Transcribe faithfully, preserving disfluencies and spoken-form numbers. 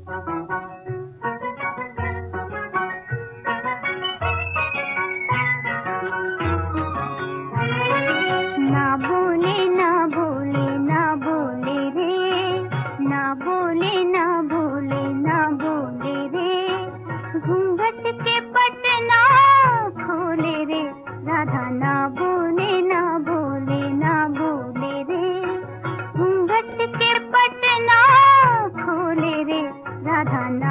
ना बोले ना बोले ना बोले रे, ना बोले ना बोले ना बोले रे, घूंघट के पट ना खोले रे, राधा ना बोले ना बोले ना बोले रे, घूंघट के पट ना खोले रे, राधा ना